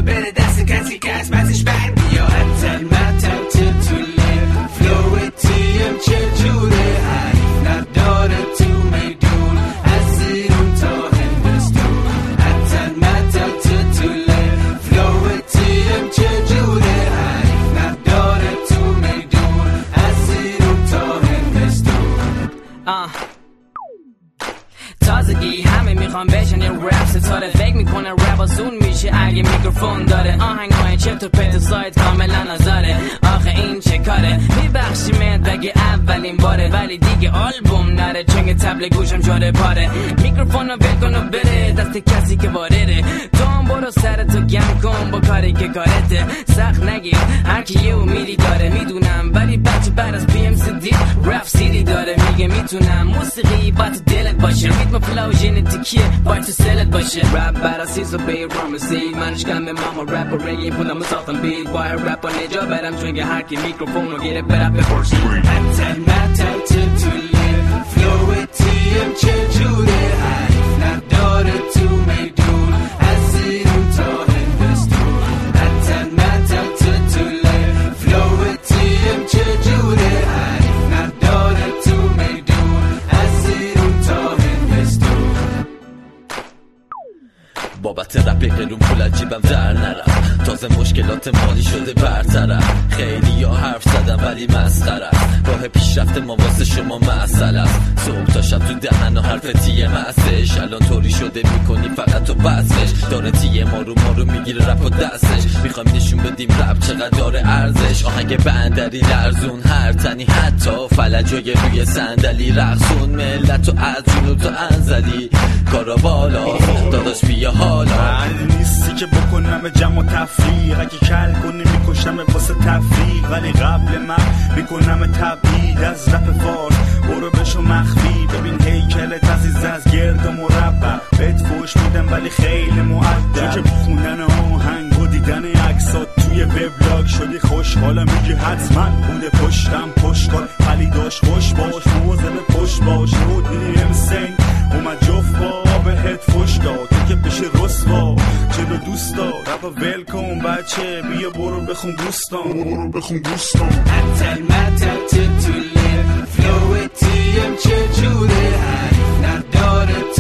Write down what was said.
بره دست کسی که از پسش بر بیا. اتل متل تتوله فلوتیم چجوره حریف نداره تو میدون از ایران تا هندوستان. اتل متل تتوله فلوتیم چجوره حریف نداره تو میدون از ایران تا هندوستان. تازگی همه میخوان بشن یه رپ ستاره، فکر میکنه رپ آسون میشه اگه میکروفون داره. آهنگای چرت و پرت سایت کاملا نظاره، آخه این چه کاره؟ میبخشیمت بگه اولین باره ولی دیگه آلبوم نره چون تبل گوشم جاره پاره. میکروفونو ول کن و بره دست کسی که وارده، تو هم برو سرتو گم کن با کاری که کارته. سخت نگیر هر کی یه امیدی داره میدونم، ولی بچه بعد از PMCD رپ سیدی داره. میگه میتونم موسیقی با تو دلت باشه، ریتم فلو ژنتیکیه باید تو سلت باشه. رپ براسیز و بیرام رسید منش کم به ماما رپ و ریگی بودم ساختم بیت باید رپ و نجا برم چون که هر کی میکروفون رو گیره برپ بپرسی. اتل متل تتوله فلوتیم چجوره حریف نداره تو میدون از ایران تا هندوستان. اتل متل تتوله فلوتیم چجوره حریف نداره تو میدون از ایران تا هندوستان. بابت رپ قرون پول عجیبم در نرم، تازه مشکلات مالی شده برطرف. خیلی یا حرف زدم ولی مسخره است، راه پیشرفت ما واسه شما مسئله است. صبح تا شب تو دهن و حرف تیه مستش، الان طوری شده میکنی فقط تو بسش. داره تیه ما رو میگیره رپ و دستش، میخوایم نشون بدیم رپ چقدر داره ارزش. آهنگ بندری لرزون هر تنی حتی فلجای روی صندلی رقصون ملت و از جنوب تا انزلی کارا بالا داداش بیا حالا. نیستی که بکنم جمع و تفریق، اگه کل کنی میکشم واسه تفریق، ولی قبل من میکنم تبعید از رپ فارس. برو بشو مخفی ببین هیکلت عزیز از گرد و مربع، بهت فوش میدم ولی خیلی مؤدب. چون که خوندن آهنگ و دیدن عکسات توی وبلاگ شدی خوشحالم میگی حتما بوده پشتم پشت کن ولی داشت خوش باش موزه به پشت باش. رود میدی امسین اومد جفت با بهت فوش داد تو که بشه رسوا چه دوست دار رپ ول کن بچه بیا برو بخون دوستان. اتل متل تتوله فلوتیم چجوره حریف نداره